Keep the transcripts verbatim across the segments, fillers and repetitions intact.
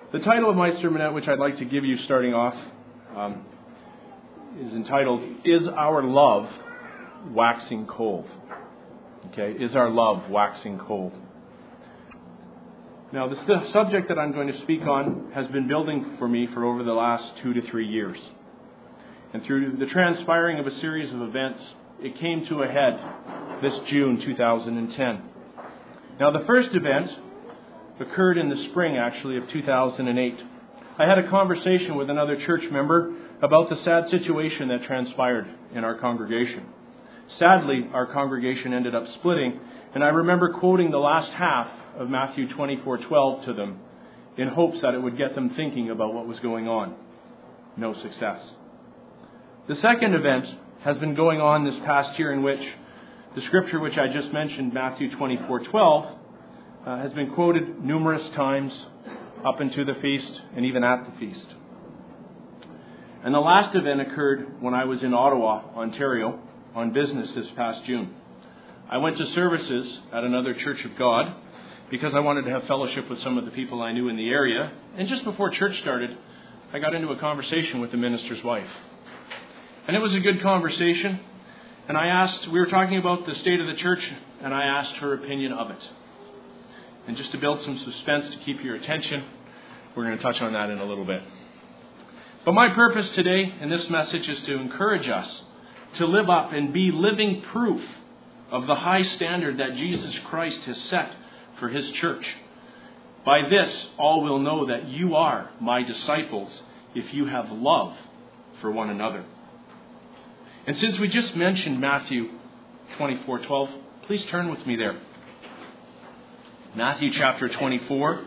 The title of my sermonette, which I'd like to give you starting off, um, is entitled, Is Our Love Waxing Cold? Okay, is our love waxing cold? Now, the subject that I'm going to speak on has been building for me for over the last two to three years. And through the transpiring of a series of events, it came to a head this June two thousand ten. Now, the first event occurred in the spring, actually, of two thousand eight. I had a conversation with another church member about the sad situation that transpired in our congregation. Sadly, our congregation ended up splitting, and I remember quoting the last half of Matthew twenty-four twelve to them in hopes that it would get them thinking about what was going on. No success. The second event has been going on this past year, in which the scripture which I just mentioned, Matthew twenty-four twelve, uh, has been quoted numerous times up into the feast and even at the feast. And the last event occurred when I was in Ottawa, Ontario, on business this past June. I went to services at another Church of God because I wanted to have fellowship with some of the people I knew in the area. And just before church started, I got into a conversation with the minister's wife. And it was a good conversation. And I asked, we were talking about the state of the church, and I asked her opinion of it. And just to build some suspense to keep your attention, we're going to touch on that in a little bit. But my purpose today in this message is to encourage us to live up and be living proof of the high standard that Jesus Christ has set for His church. By this, all will know that you are my disciples if you have love for one another. And since we just mentioned Matthew twenty-four twelve, please turn with me there. Matthew chapter twenty-four.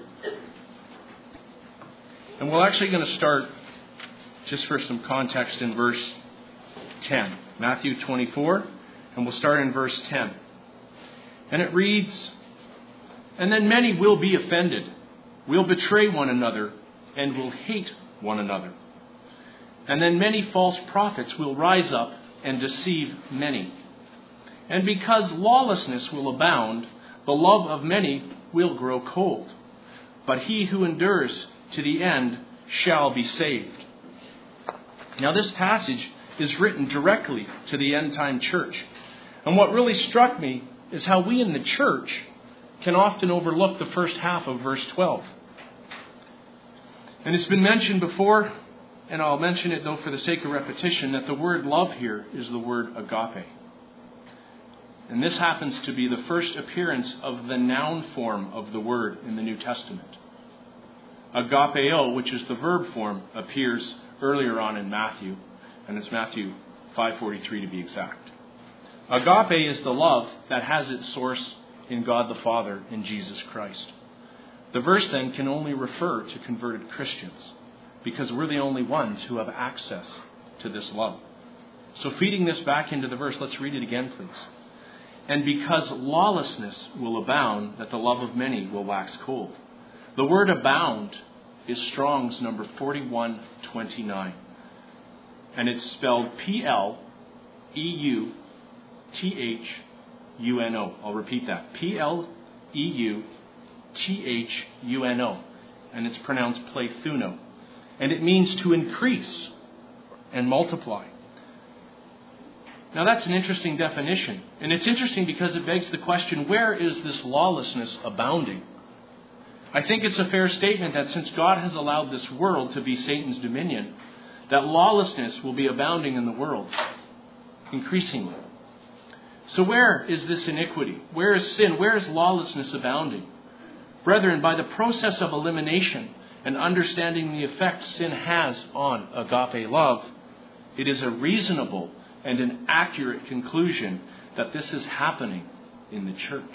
And we're actually going to start, just for some context, in verse ten. Matthew twenty-four, and we'll start in verse ten. And it reads, And then many will be offended, will betray one another, and will hate one another. And then many false prophets will rise up and deceive many. And because lawlessness will abound, the love of many will grow cold. But he who endures to the end shall be saved. Now, this passage is written directly to the end-time church. And what really struck me is how we in the church can often overlook the first half of verse twelve. And it's been mentioned before, and I'll mention it though for the sake of repetition, that the word love here is the word agape. And this happens to be the first appearance of the noun form of the word in the New Testament. Agapeo, which is the verb form, appears earlier on in Matthew, and it's Matthew five forty-three to be exact. Agape is the love that has its source in God the Father in Jesus Christ. The verse then can only refer to converted Christians, because we're the only ones who have access to this love. So feeding this back into the verse, let's read it again, please. And because lawlessness will abound, that the love of many will wax cold. The word abound is Strong's number forty-one twenty-nine. And it's spelled P L E U T H U N O. I'll repeat that. P L E U T H U N O. And it's pronounced plethuno. And it means to increase and multiply. Now that's an interesting definition. And it's interesting because it begs the question, where is this lawlessness abounding? I think it's a fair statement that since God has allowed this world to be Satan's dominion, that lawlessness will be abounding in the world, increasingly. So where is this iniquity? Where is sin? Where is lawlessness abounding? Brethren, by the process of elimination and understanding the effect sin has on agape love, it is a reasonable and an accurate conclusion that this is happening in the church.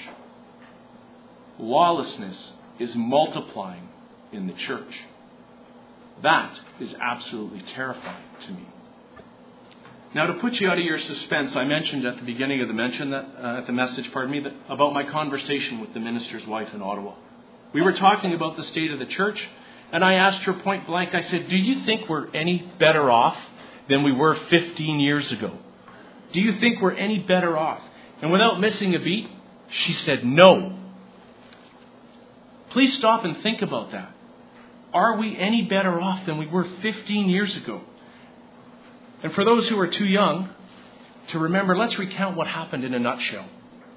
Lawlessness is multiplying in the church. That is absolutely terrifying to me. Now, to put you out of your suspense, I mentioned at the beginning of the mention that uh, at the message, pardon me, that about my conversation with the minister's wife in Ottawa. We were talking about the state of the church, and I asked her point blank. I said, "Do you think we're any better off than we were fifteen years ago? Do you think we're any better off?" And without missing a beat, she said, "No." Please stop and think about that. Are we any better off than we were fifteen years ago? And for those who are too young to remember, let's recount what happened in a nutshell.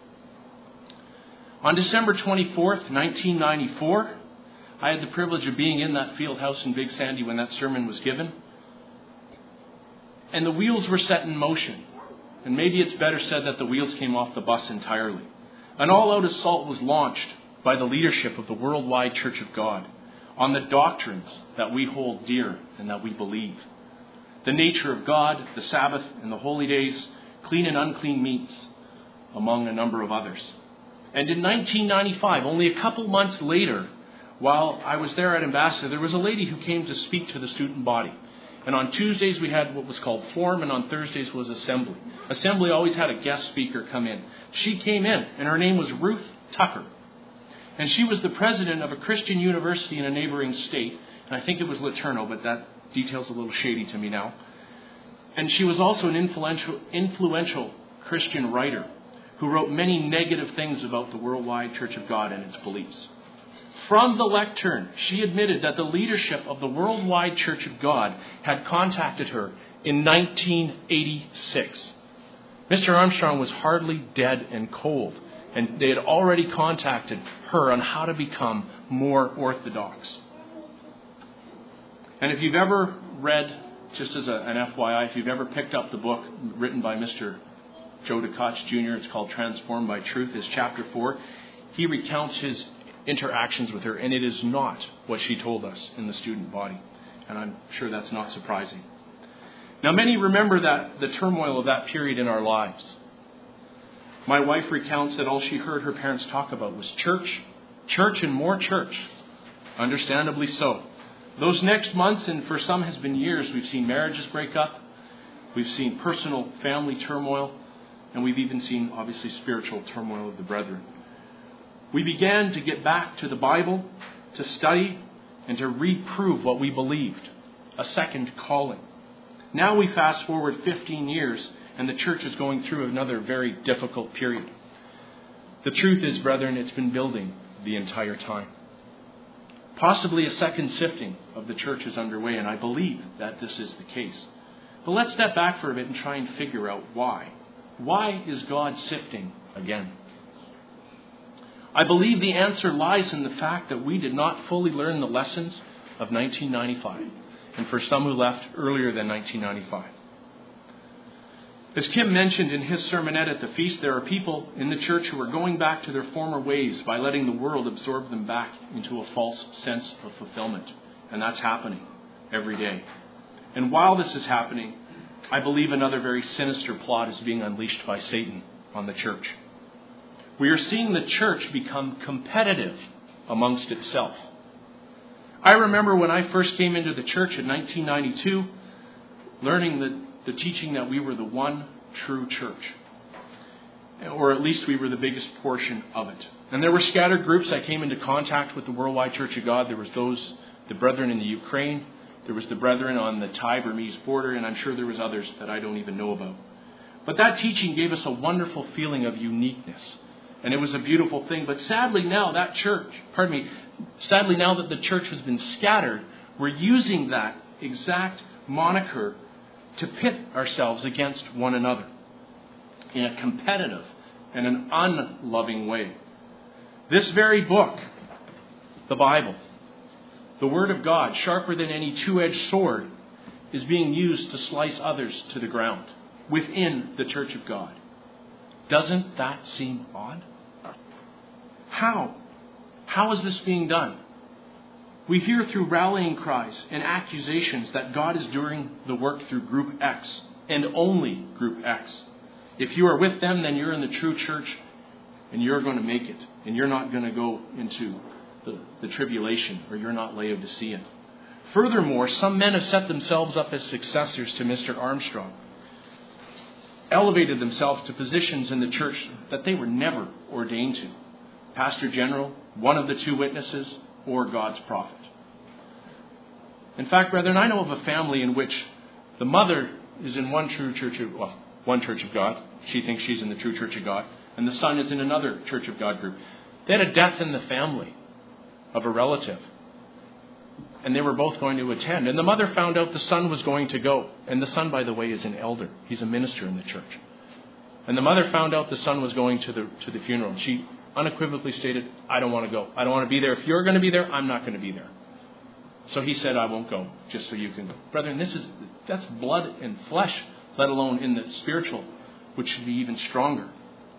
On December twenty-fourth, nineteen ninety-four, I had the privilege of being in that field house in Big Sandy when that sermon was given. And the wheels were set in motion. And maybe it's better said that the wheels came off the bus entirely. An all-out assault was launched by the leadership of the Worldwide Church of God on the doctrines that we hold dear and that we believe. The nature of God, the Sabbath and the holy days, clean and unclean meats, among a number of others. And in nineteen ninety-five, only a couple months later, while I was there at Ambassador, there was a lady who came to speak to the student body. And on Tuesdays we had what was called Forum, and on Thursdays was Assembly. Assembly always had a guest speaker come in. She came in, and her name was Ruth Tucker. And she was the president of a Christian university in a neighboring state. And I think it was Laterno, but that detail's a little shady to me now. And she was also an influential, influential Christian writer who wrote many negative things about the Worldwide Church of God and its beliefs. From the lectern, she admitted that the leadership of the Worldwide Church of God had contacted her in nineteen eighty-six. Mister Armstrong was hardly dead and cold, and they had already contacted her on how to become more orthodox. And if you've ever read, just as a, an F Y I, if you've ever picked up the book written by Mister Joe DeKotch Junior, it's called Transformed by Truth, is chapter four. He recounts his interactions with her, and it is not what she told us in the student body. And I'm sure that's not surprising. Now, many remember that the turmoil of that period in our lives. My wife recounts that all she heard her parents talk about was church, church and more church. Understandably so. Those next months, and for some has been years, we've seen marriages break up. We've seen personal family turmoil. And we've even seen, obviously, spiritual turmoil of the brethren. We began to get back to the Bible, to study, and to reprove what we believed. A second calling. Now we fast forward fifteen years, and the church is going through another very difficult period. The truth is, brethren, it's been building the entire time. Possibly a second sifting of the church is underway, and I believe that this is the case. But let's step back for a bit and try and figure out why. Why is God sifting again? I believe the answer lies in the fact that we did not fully learn the lessons of nineteen ninety-five, and for some who left earlier than nineteen ninety-five. As Kim mentioned in his sermonette at the feast, there are people in the church who are going back to their former ways by letting the world absorb them back into a false sense of fulfillment. And that's happening every day. And while this is happening, I believe another very sinister plot is being unleashed by Satan on the church. We are seeing the church become competitive amongst itself. I remember when I first came into the church in nineteen ninety-two, learning the, the teaching that we were the one true church. Or at least we were the biggest portion of it. And there were scattered groups. I came into contact with the Worldwide Church of God. There was those, the brethren in the Ukraine. There was the brethren on the Thai-Burmese border. And I'm sure there was others that I don't even know about. But that teaching gave us a wonderful feeling of uniqueness. And it was a beautiful thing. But sadly now that church, pardon me, sadly now that the church has been scattered, we're using that exact moniker to pit ourselves against one another in a competitive and an unloving way. This very book, the Bible, the Word of God, sharper than any two-edged sword, is being used to slice others to the ground within the Church of God. Doesn't that seem odd? How? How is this being done? We hear through rallying cries and accusations that God is doing the work through Group X and only Group X. If you are with them, then you're in the true church and you're going to make it. And you're not going to go into the, the tribulation, or you're not Laodicean. Furthermore, some men have set themselves up as successors to Mister Armstrong, elevated themselves to positions in the church that they were never ordained to. Pastor General, one of the two witnesses, or God's prophet. In fact, brethren, I know of a family in which the mother is in one true church of, well, one church of God. She thinks she's in the true church of God. And the son is in another church of God group. They had a death in the family of a relative. and they were both going to attend. And the mother found out the son was going to go. And the son, by the way, is an elder. He's a minister in the church. And the mother found out the son was going to the to the funeral. She unequivocally stated, I don't want to go. I don't want to be there. If you're going to be there, I'm not going to be there. So he said, I won't go, just so you can go. Brethren, this is that's blood and flesh, let alone in the spiritual, which should be even stronger.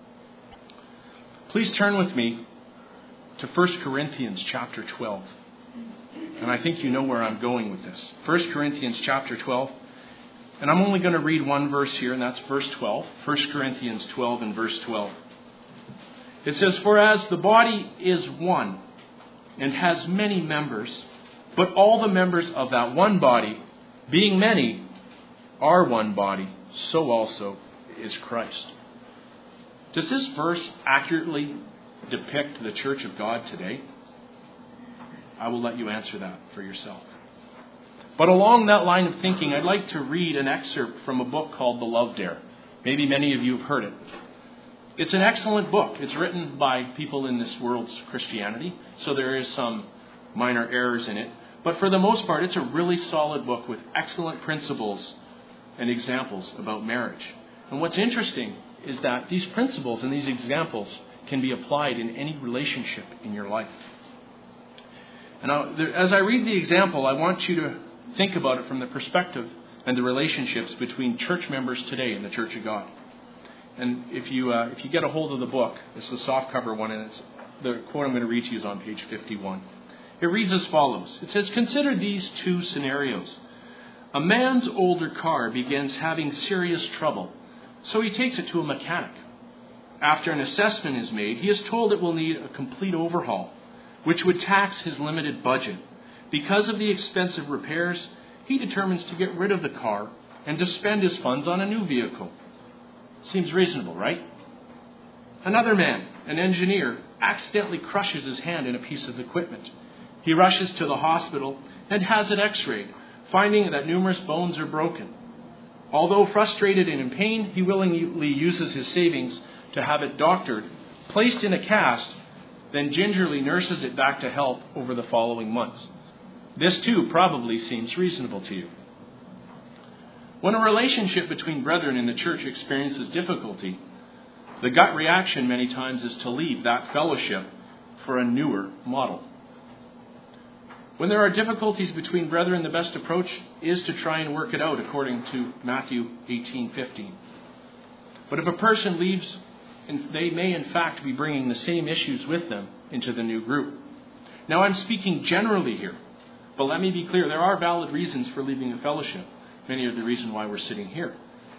Please turn with me to First Corinthians chapter twelve. And I think you know where I'm going with this. First Corinthians chapter twelve. And I'm only going to read one verse here, and that's verse twelve. First Corinthians twelve and verse twelve. It says, For as the body is one, and has many members, but all the members of that one body, being many, are one body, so also is Christ. Does this verse accurately depict the church of God today? I will let you answer that for yourself. But along that line of thinking, I'd like to read an excerpt from a book called The Love Dare. Maybe many of you have heard it. It's an excellent book. It's written by people in this world's Christianity, so there is some minor errors in it. But for the most part, it's a really solid book with excellent principles and examples about marriage. And what's interesting is that these principles and these examples can be applied in any relationship in your life. And I, as I read the example, I want you to think about it from the perspective and the relationships between church members today in the Church of God. And if you uh, if you get a hold of the book, it's the softcover one, and it's the quote I'm going to read to you is on page fifty-one. It reads as follows. It says, Consider these two scenarios. A man's older car begins having serious trouble, so he takes it to a mechanic. After an assessment is made, he is told it will need a complete overhaul, which would tax his limited budget. Because of the expensive repairs, he determines to get rid of the car and to spend his funds on a new vehicle. Seems reasonable, right? Another man, an engineer, accidentally crushes his hand in a piece of equipment. He rushes to the hospital and has it x-rayed, finding that numerous bones are broken. Although frustrated and in pain, he willingly uses his savings to have it doctored, placed in a cast, then gingerly nurses it back to health over the following months. This too probably seems reasonable to you. When a relationship between brethren in the church experiences difficulty, the gut reaction many times is to leave that fellowship for a newer model. When there are difficulties between brethren, the best approach is to try and work it out according to Matthew eighteen fifteen. But if a person leaves, they may in fact be bringing the same issues with them into the new group. Now I'm speaking generally here, but let me be clear, there are valid reasons for leaving a fellowship. Many are the reason why we're sitting here.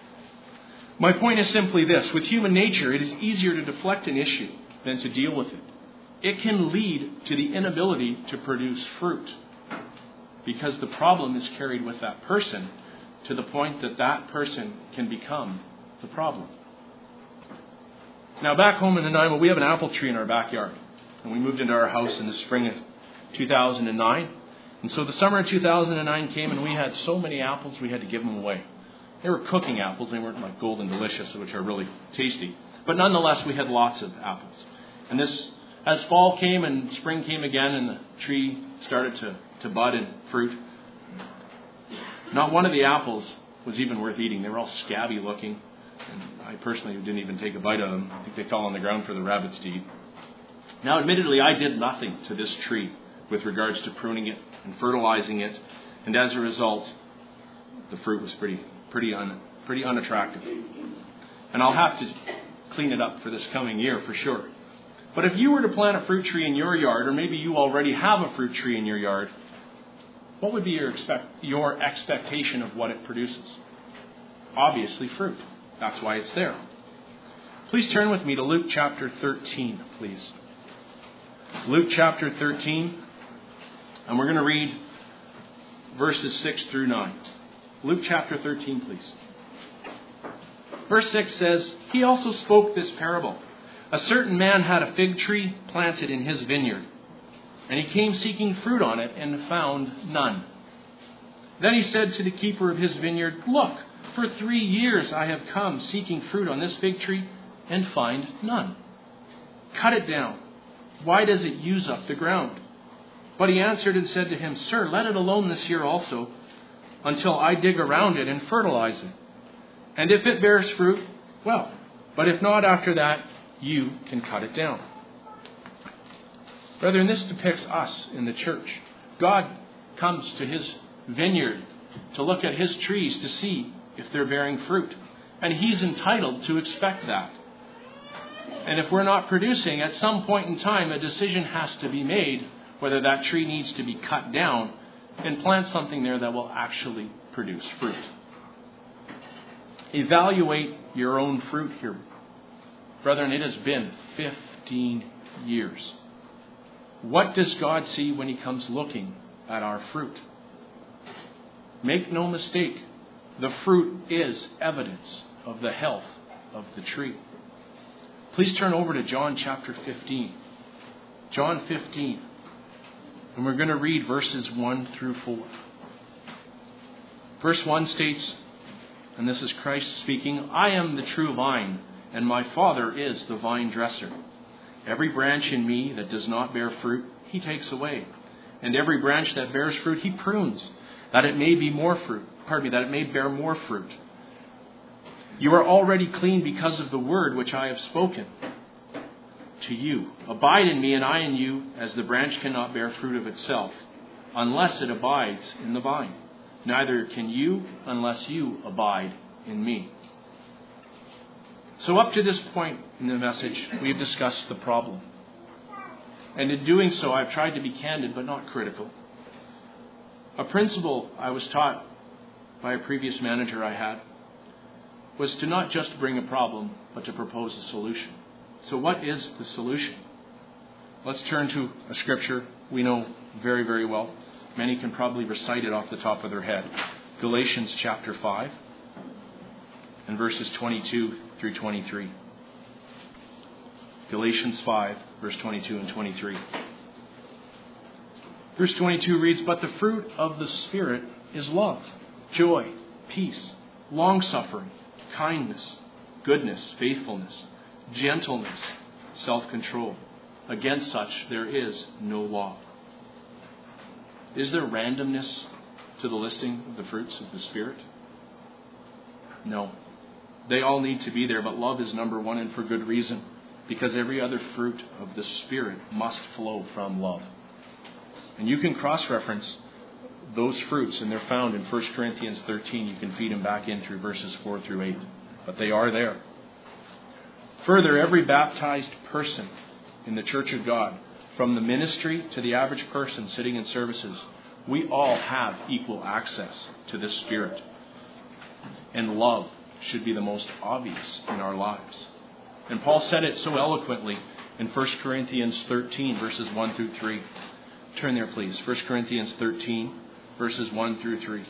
My point is simply this. With human nature, it is easier to deflect an issue than to deal with it. It can lead to the inability to produce fruit because the problem is carried with that person to the point that that person can become the problem. Now, back home in Nanaimo, we have an apple tree in our backyard. And we moved into our house in the spring of two thousand nine. And so the summer of two thousand nine came and we had so many apples we had to give them away. They were cooking apples. They weren't like Golden Delicious, which are really tasty. But nonetheless, we had lots of apples. And this, as fall came and spring came again and the tree started to, to bud and fruit, not one of the apples was even worth eating. They were all scabby looking. And I personally didn't even take a bite of them. I think they fell on the ground for the rabbits to eat. Now, admittedly, I did nothing to this tree with regards to pruning it and fertilizing it. And as a result, the fruit was pretty pretty un, pretty unattractive. And I'll have to clean it up for this coming year for sure. But if you were to plant a fruit tree in your yard, or maybe you already have a fruit tree in your yard, what would be your expect, your expectation of what it produces? Obviously fruit. That's why it's there. Please turn with me to Luke chapter thirteen, please. Luke chapter thirteen, and we're going to read verses six through nine. Luke chapter thirteen, please. Verse six says, He also spoke this parable. A certain man had a fig tree planted in his vineyard, and he came seeking fruit on it and found none. Then he said to the keeper of his vineyard, Look, for three years I have come seeking fruit on this fig tree and find none. Cut it down. Why does it use up the ground? But he answered and said to him, Sir, let it alone this year also, until I dig around it and fertilize it. And if it bears fruit, well. But if not after that, you can cut it down. Brethren, this depicts us in the church. God comes to his vineyard to look at his trees to see if they're bearing fruit. And he's entitled to expect that. And if we're not producing, at some point in time, a decision has to be made whether that tree needs to be cut down and plant something there that will actually produce fruit. Evaluate your own fruit here. Brethren, it has been fifteen years. What does God see when he comes looking at our fruit? Make no mistake, the fruit is evidence of the health of the tree. Please turn over to John chapter fifteen. John fifteen. And we're going to read verses one through four. Verse one states, and this is Christ speaking, I am the true vine, and my Father is the vine dresser. Every branch in me that does not bear fruit, he takes away. And every branch that bears fruit, he prunes, that it may be more fruit. Pardon me, that it may bear more fruit. You are already clean because of the word which I have spoken to you. Abide in me and I in you, as the branch cannot bear fruit of itself, unless it abides in the vine. Neither can you unless you abide in me. So up to this point in the message, we have discussed the problem. And in doing so, I've tried to be candid but not critical. A principle I was taught by a previous manager I had was to not just bring a problem, but to propose a solution. So what is the solution? Let's turn to a scripture we know very, very well. Many can probably recite it off the top of their head. Galatians chapter five and verses twenty-two through twenty-three. Galatians five, verse twenty-two and twenty-three. Verse twenty-two reads, But the fruit of the Spirit is love, joy, peace, long-suffering, kindness, goodness, faithfulness, gentleness, self-control. Against such there is no law. Is there randomness to the listing of the fruits of the Spirit? No. They all need to be there, but love is number one, and for good reason. Because every other fruit of the Spirit must flow from love. And you can cross-reference those fruits, and they're found in First Corinthians thirteen. You can feed them back in through verses four through eight. But they are there. Further, every baptized person in the Church of God, from the ministry to the average person sitting in services, we all have equal access to this Spirit. And love should be the most obvious in our lives. And Paul said it so eloquently in First Corinthians thirteen, verses one through three. Turn there, please. First Corinthians thirteen, verses one through three.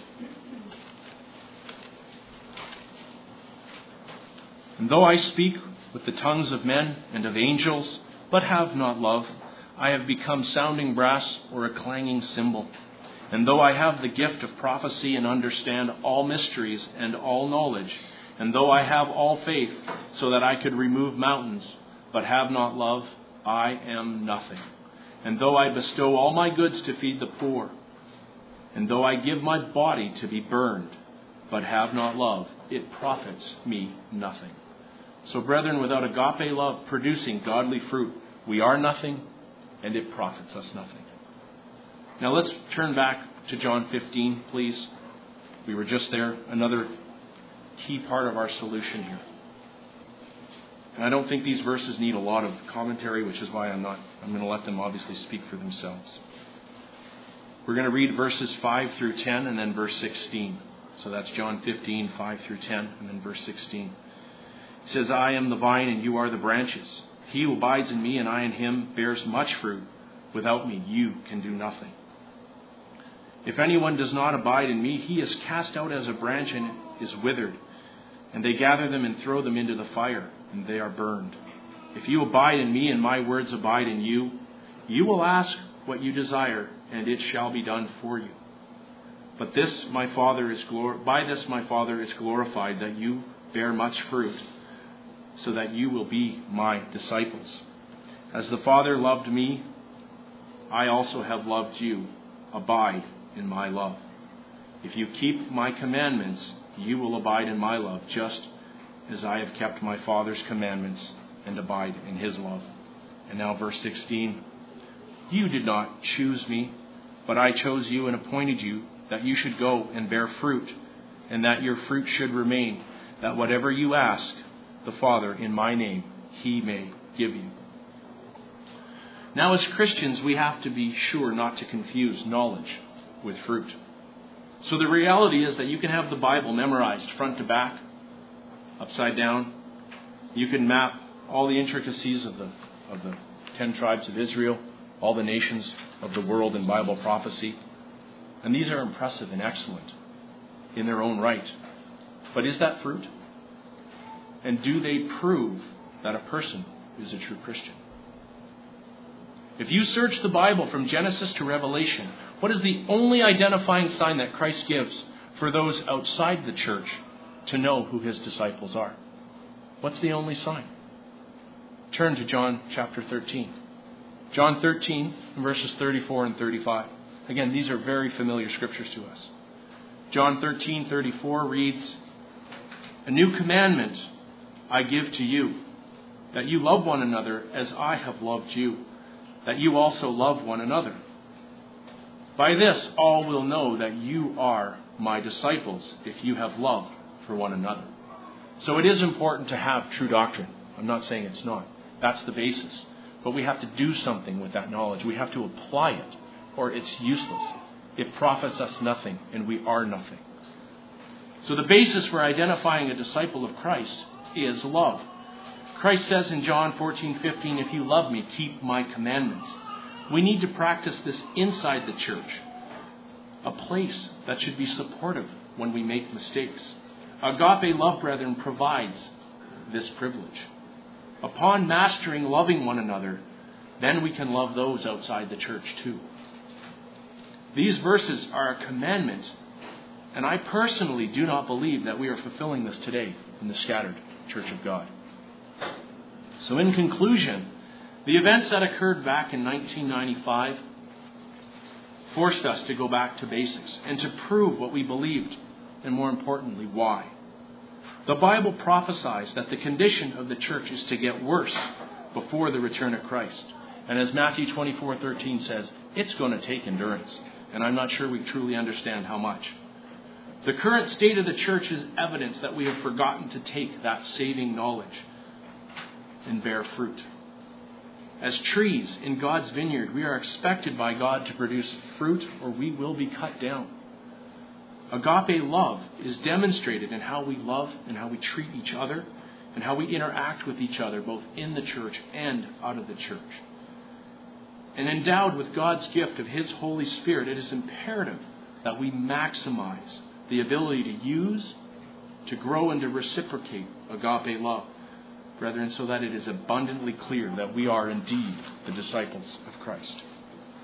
And though I speak with the tongues of men and of angels, but have not love, I have become sounding brass or a clanging cymbal. And though I have the gift of prophecy and understand all mysteries and all knowledge, and though I have all faith so that I could remove mountains, but have not love, I am nothing. And though I bestow all my goods to feed the poor, and though I give my body to be burned, but have not love, it profits me nothing. So brethren, without agape love producing godly fruit, we are nothing, and it profits us nothing. Now let's turn back to John fifteen, please. We were just there. Another key part of our solution here. And I don't think these verses need a lot of commentary, which is why I'm not, I'm going to let them obviously speak for themselves. We're going to read verses five through ten and then verse sixteen. So that's John fifteen, five through ten, and then verse sixteen. It says, I am the vine and you are the branches. He who abides in me and I in him bears much fruit. Without me you can do nothing. If anyone does not abide in me, he is cast out as a branch and is withered. And they gather them and throw them into the fire, and they are burned. If you abide in me and my words abide in you, you will ask what you desire, and it shall be done for you. But this my Father is glor- by this my Father is glorified, that you bear much fruit, so that you will be my disciples. As the Father loved me, I also have loved you. Abide in my love. If you keep my commandments, you will abide in my love, just as I have kept my Father's commandments and abide in his love. And now verse sixteen. You did not choose me, but I chose you and appointed you that you should go and bear fruit, and that your fruit should remain, that whatever you ask the Father in my name, he may give you. Now as Christians, we have to be sure not to confuse knowledge with fruit. So the reality is that you can have the Bible memorized front to back, upside down. You can map all the intricacies of the of the ten tribes of Israel, all the nations of the world in Bible prophecy. And these are impressive and excellent in their own right. But is that fruit? And do they prove that a person is a true Christian? If you search the Bible from Genesis to Revelation, what is the only identifying sign that Christ gives for those outside the church to know who his disciples are? What's the only sign? Turn to John chapter thirteen. John thirteen, verses thirty-four and thirty-five. Again, these are very familiar scriptures to us. John thirteen, thirty-four reads, A new commandment I give to you, that you love one another as I have loved you, that you also love one another. By this all will know that you are my disciples, if you have love for one another. So it is important to have true doctrine. I'm not saying it's not. That's the basis. But we have to do something with that knowledge. We have to apply it, or it's useless. It profits us nothing, and we are nothing. So the basis for identifying a disciple of Christ is love. Christ says in John fourteen fifteen, if you love me, keep my commandments. We need to practice this inside the church, a place that should be supportive when we make mistakes. Agape love, brethren, provides this privilege. Upon mastering loving one another, then we can love those outside the church too. These verses are a commandment, and I personally do not believe that we are fulfilling this today in the scattered Church of God. So in conclusion, the events that occurred back in nineteen ninety-five forced us to go back to basics and to prove what we believed, and more importantly, why. The Bible prophesies that the condition of the church is to get worse before the return of Christ. And as Matthew twenty-four thirteen says, it's going to take endurance. And I'm not sure we truly understand how much. The current state of the church is evidence that we have forgotten to take that saving knowledge and bear fruit. As trees in God's vineyard, we are expected by God to produce fruit, or we will be cut down. Agape love is demonstrated in how we love and how we treat each other and how we interact with each other, both in the church and out of the church. And endowed with God's gift of his Holy Spirit, it is imperative that we maximize the ability to use, to grow, and to reciprocate agape love, brethren, so that it is abundantly clear that we are indeed the disciples of Christ.